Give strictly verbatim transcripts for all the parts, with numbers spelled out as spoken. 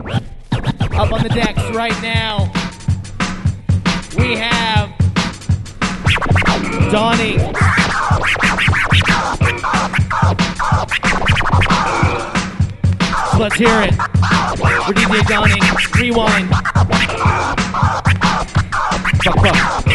Up on the decks right now, we have Donnie. So let's hear it for D J Donnie. Rewind. Fuck, fuck.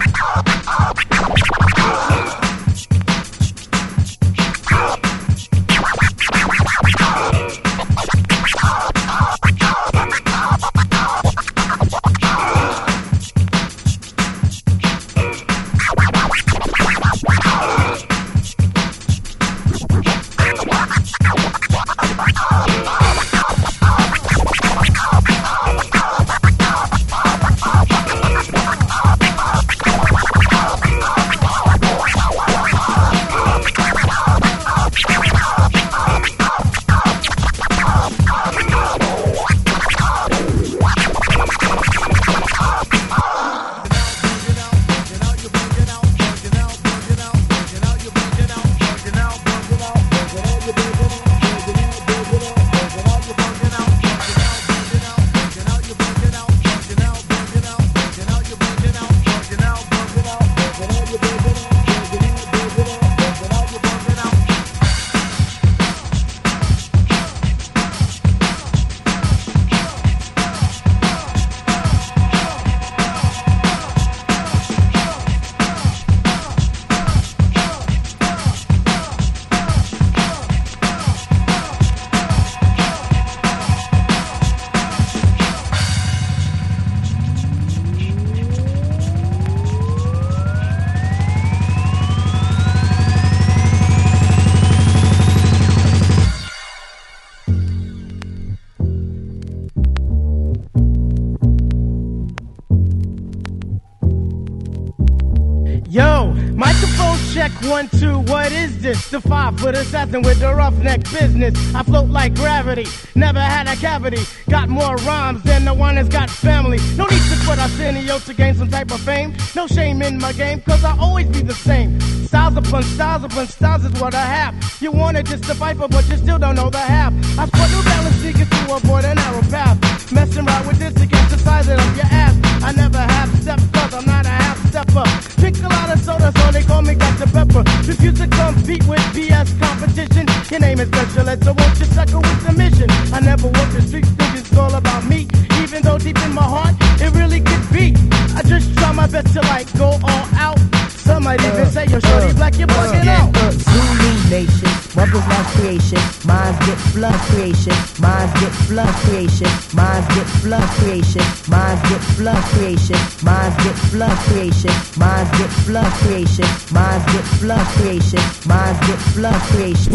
One, two, what is this? The five-foot assassin with the roughneck business. I float like gravity, never had a cavity. Got more rhymes than the one that's got family. No need to put Arsenio to gain some type of fame. No shame in my game, cause I always be the same. Styles upon styles upon styles is what I have. You wanted just the viper, but you still don't know the half. I sport New Balance sneakers to avoid a narrow path. Messing around with this to get the size of your ass. I never have step cause I'm not a half stepper. Pick a lot of soda, so they call me Doctor Pepper. Refuse to compete with B S competition. Your name is special ed, so won't you sucker with the mission? I never walk the streets, think it's all about me. Even though deep in my heart, it really could be. I just try my best to like go all out. Some might even uh, say you're shorty uh, black, you're bugging uh, out. Uh, Zulu Nation, mothers love creation. Minds get flood creation. Minds get flood creation. Minds get flood creation. Minds get flood creation. Minds get flood creation. Minds get flood creation. Minds get flood creation. Minds get flood creation.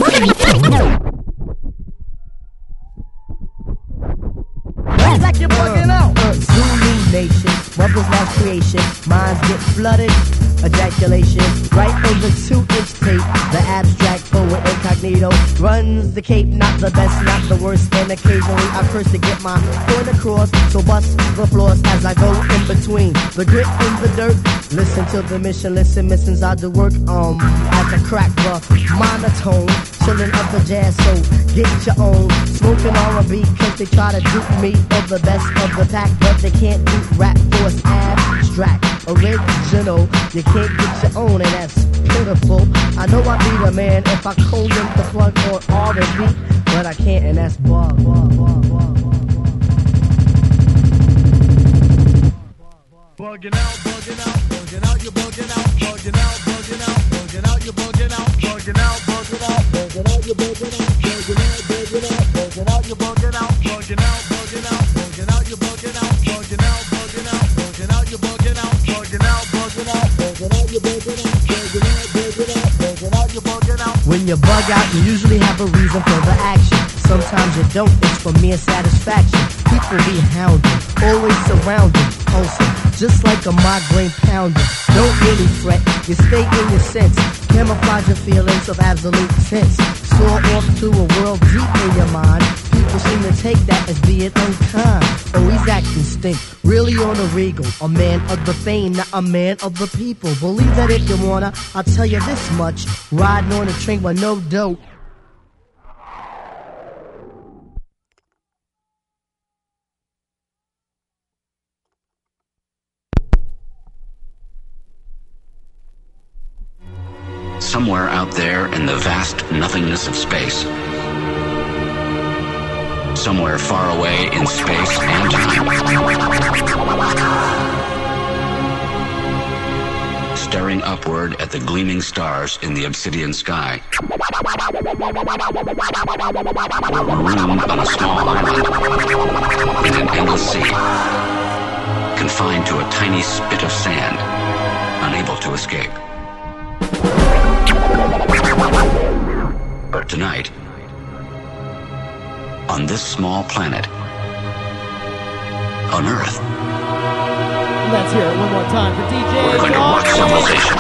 Like you're bugging out. Uh, Zulu Nation, mothers love creation. Minds get flooded. Ejaculation, right over two-inch tape. The abstract poet incognito runs the cape, not the best, not the worst. And occasionally I curse to get my point across. So bust the floors as I go in between the grit and the dirt. Listen to the mission, listen, missions I do work. Um, as I crack the monotone, chillin' up the jazz, so get your own. Smoking R and B, cause they try to dupe me of the best of the pack, but they can't do rap for it's abstract, original. You can't get your own, and that's pitiful. I know I'd be the man if I called them the plug on R and B, but I can't, and that's bar, bar, bar, bar, bar. Bugging out, bugging out, bugging out, you're bugging out, bugging out, bugging out, bugging out, you're bugging out, bugging out, bugging out, bugging out, you're bugging out, bugging out, bugging out, bugging out, you're bugging out, bugging out, bugging out, bugging out, you're bugging out, bugging out, bugging out, bugging out, you're bugging out, bugging out, bugging out, bugging out, you're bugging out, bugging out, bugging out, bugging out, you're bugging out. When you bug out, you usually have a reason for the action. Sometimes you don't, it's for mere satisfaction. People be hounding, always surrounding, pulsing, just like a migraine pounder. Don't really fret, you stay in your sense. Camouflage your feelings of absolute sense. Soar off to a world deep in your mind. People seem to take that as being unkind. Oh, he's acting stink, really on a regal. A man of the fame, not a man of the people. Believe that if you wanna, I'll tell you this much. Riding on a train with no dope. somewhere out there in the vast nothingness of space, somewhere far away in space and time, staring upward at the gleaming stars in the obsidian sky, marooned on a small island in an endless sea, confined to a tiny spit of sand, unable to escape. But tonight, on this small planet, on Earth, Let's hear it one more time for D J. we're going to watch civilization.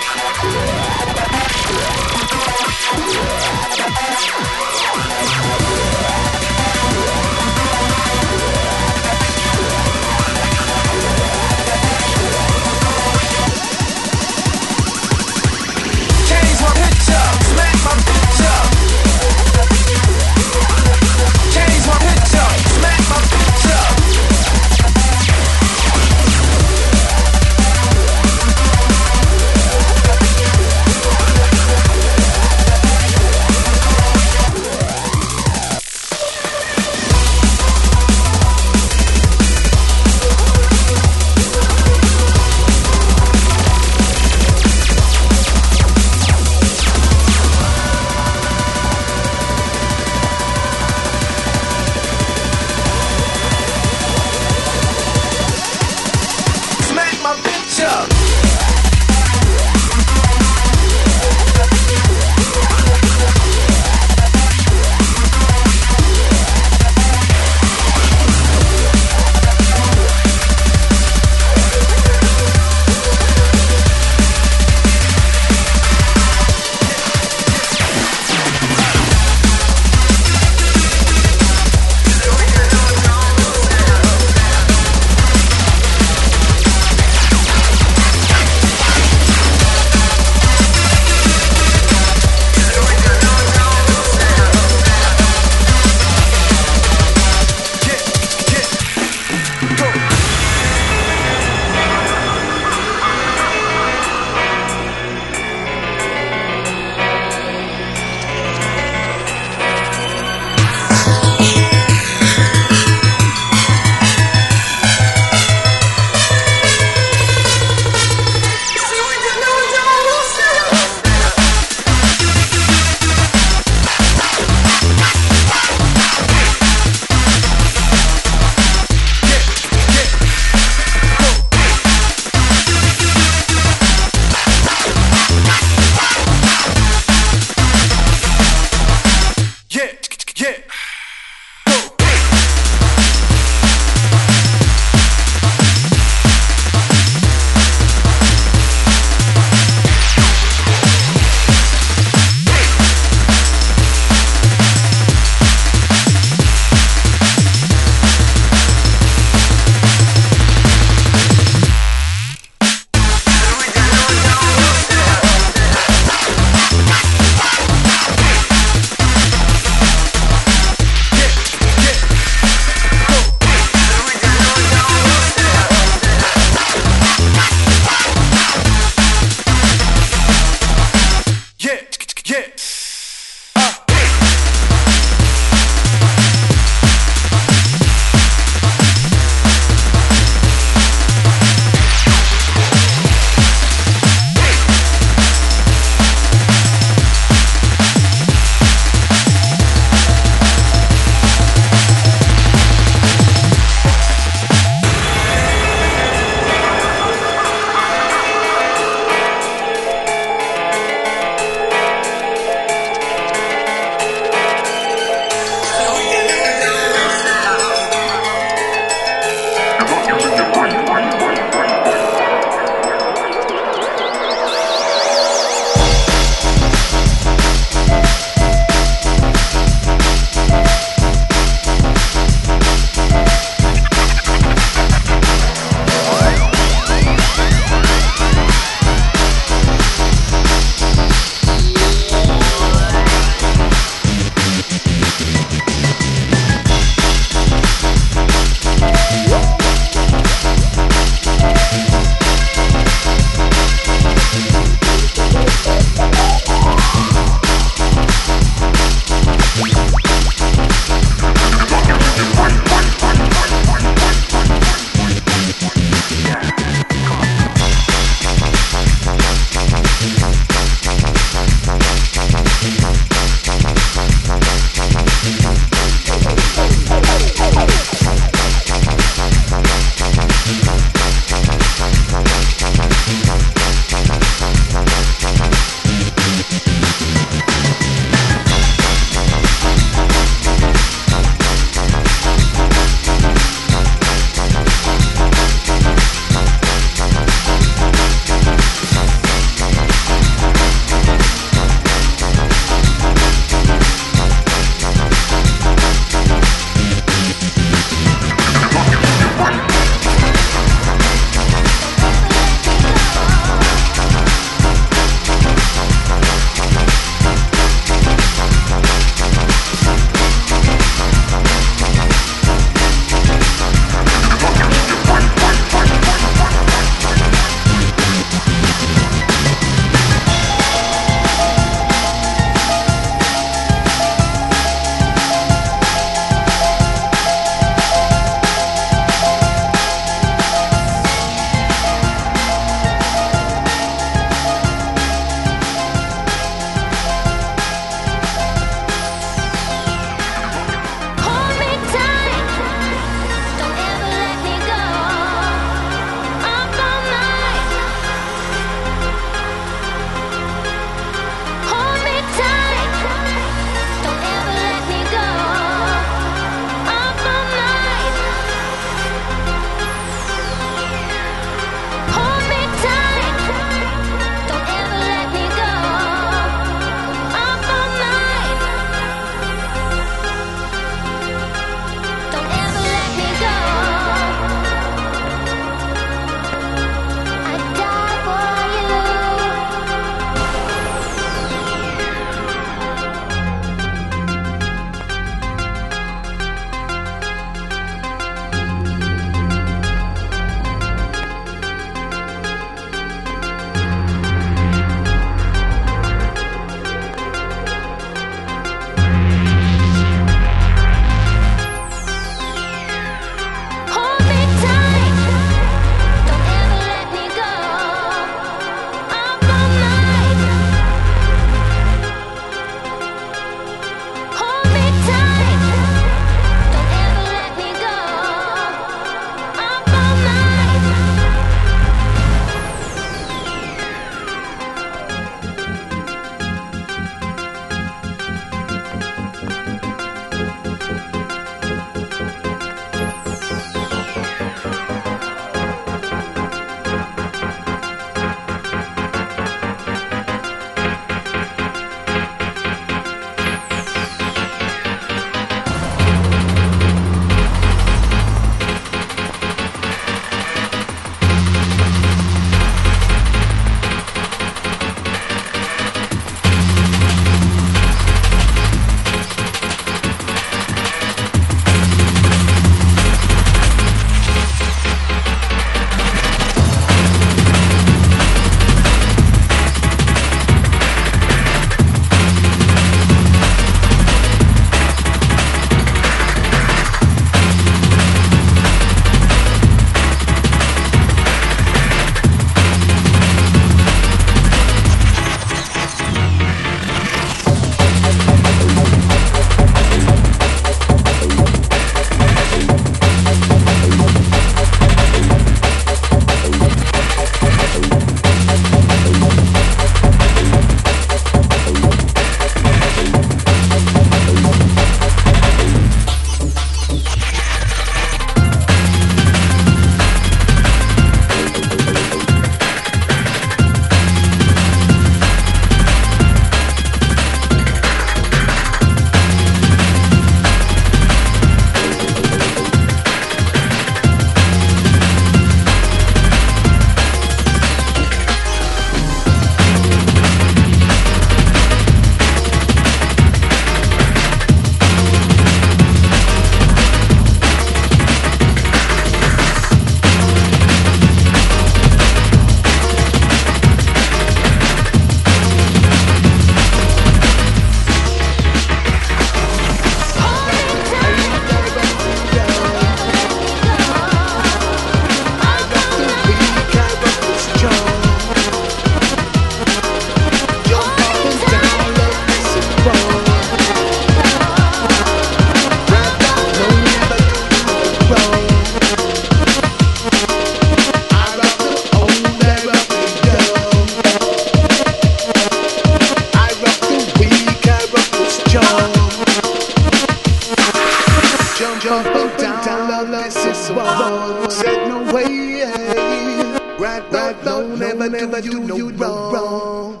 way. Right, right, no, never, never do you no wrong.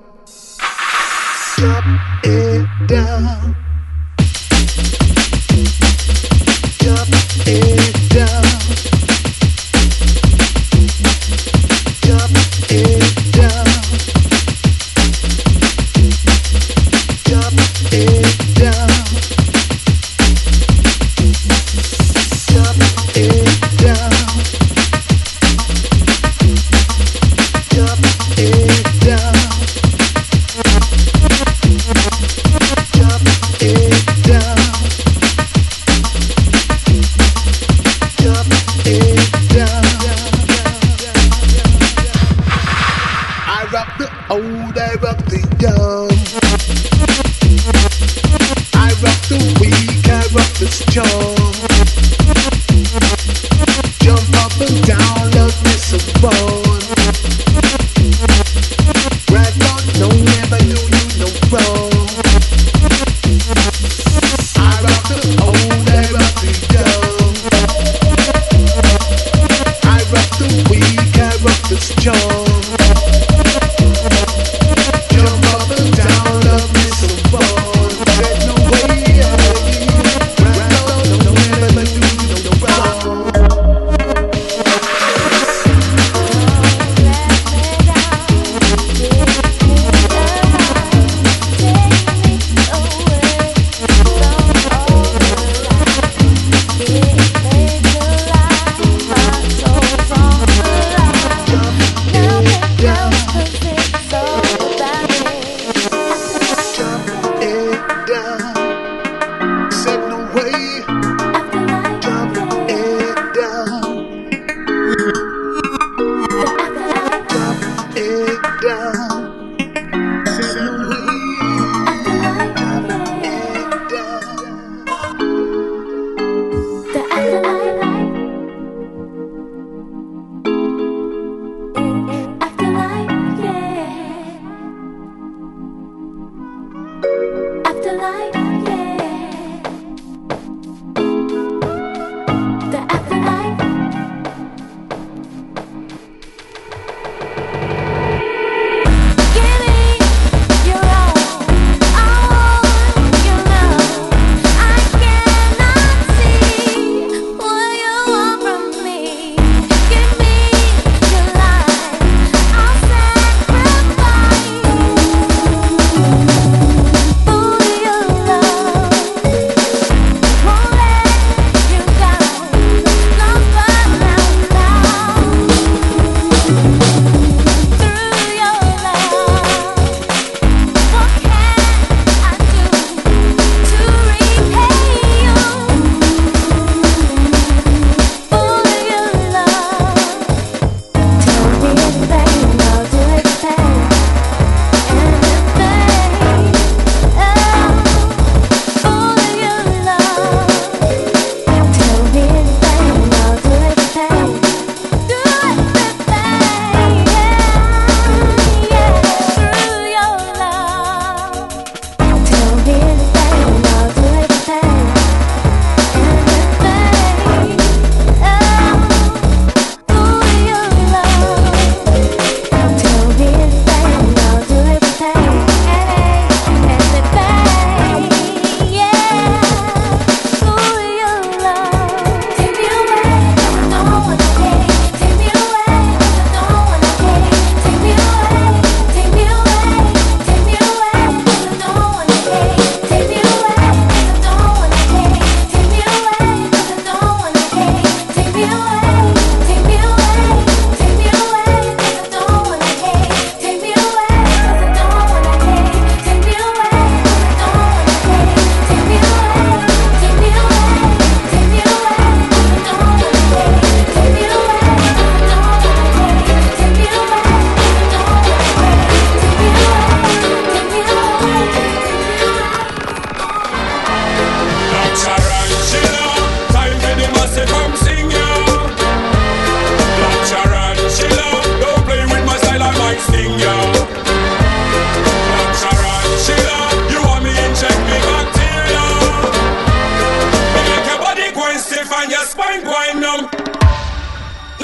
Drop it down. Drop it down. Drop it down. Drop it down. Drop it down. Drop it down. Drop it down. Drop it down. I rock the old, I rock the young. I rock the weak, I rock the strong. Jump up and down, love me so fun. Right on, no, never do you no wrong. I rock the old, I rock the young. I rock the weak, I rock the strong. Jump up and down, love me so fun. There's no way, right on, no, never do you no wrong. Now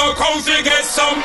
Now come to get some.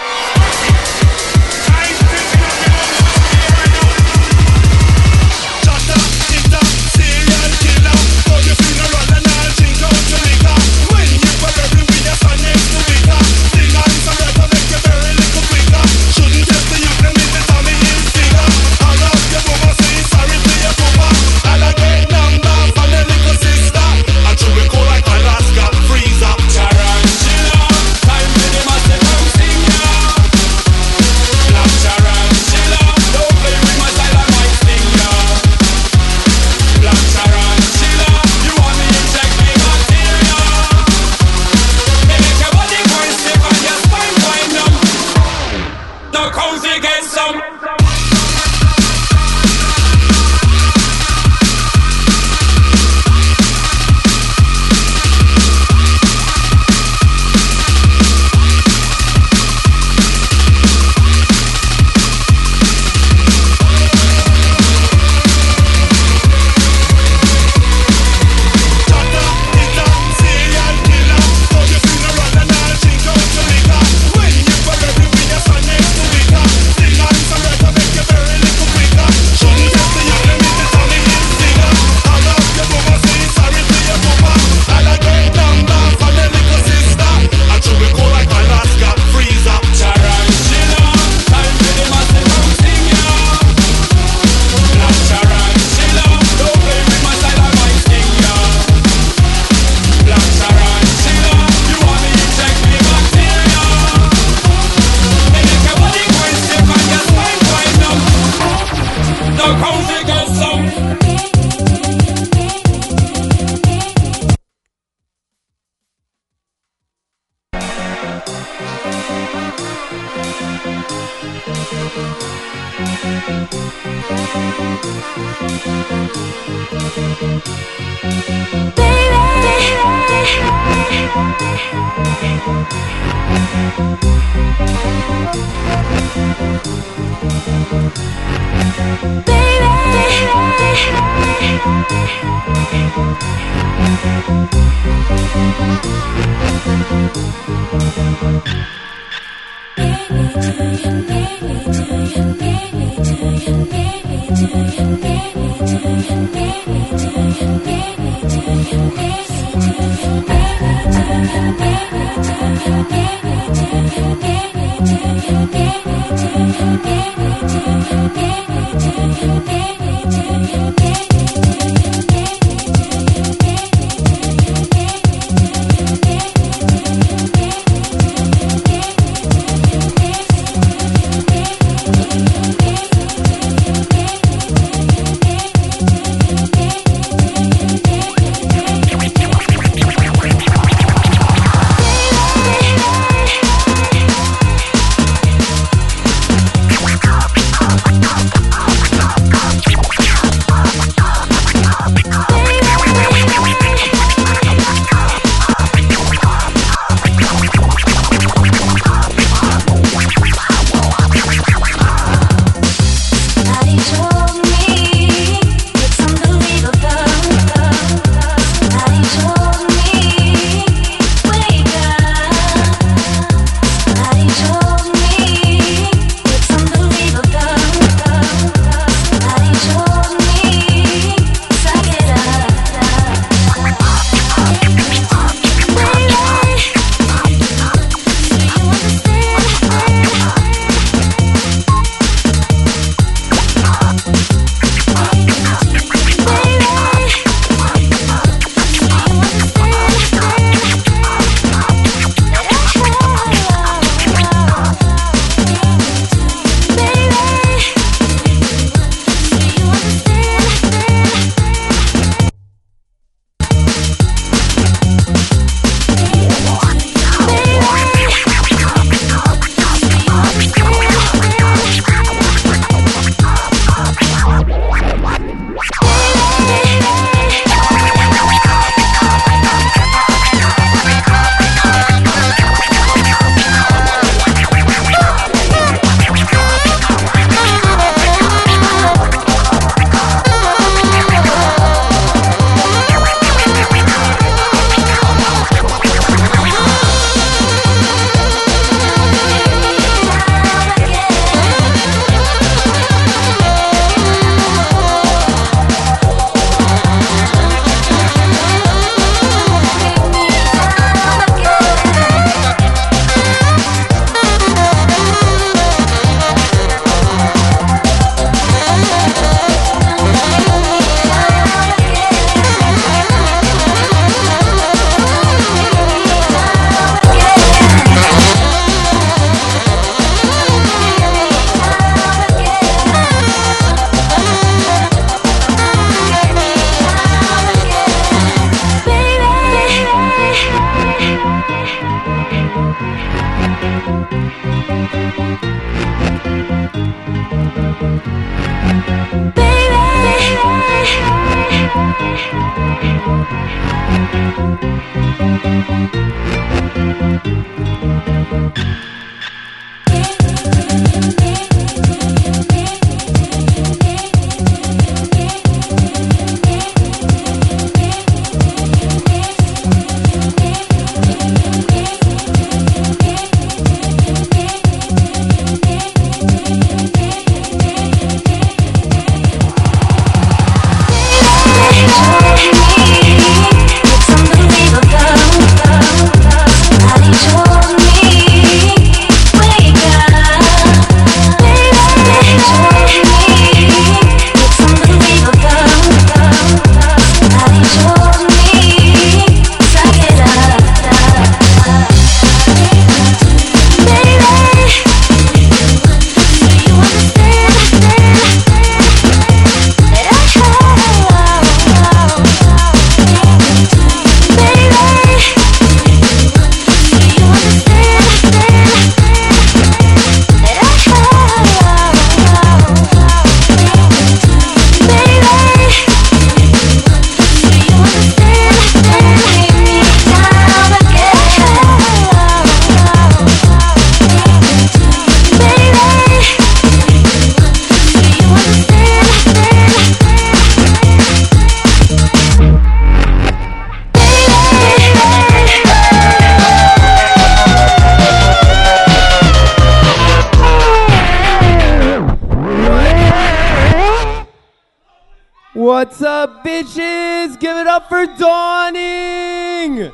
What's up, bitches? Give it up for Dawning!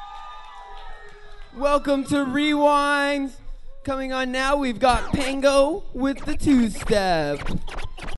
Welcome to Rewinds. Coming on now, we've got Pango with the two-step.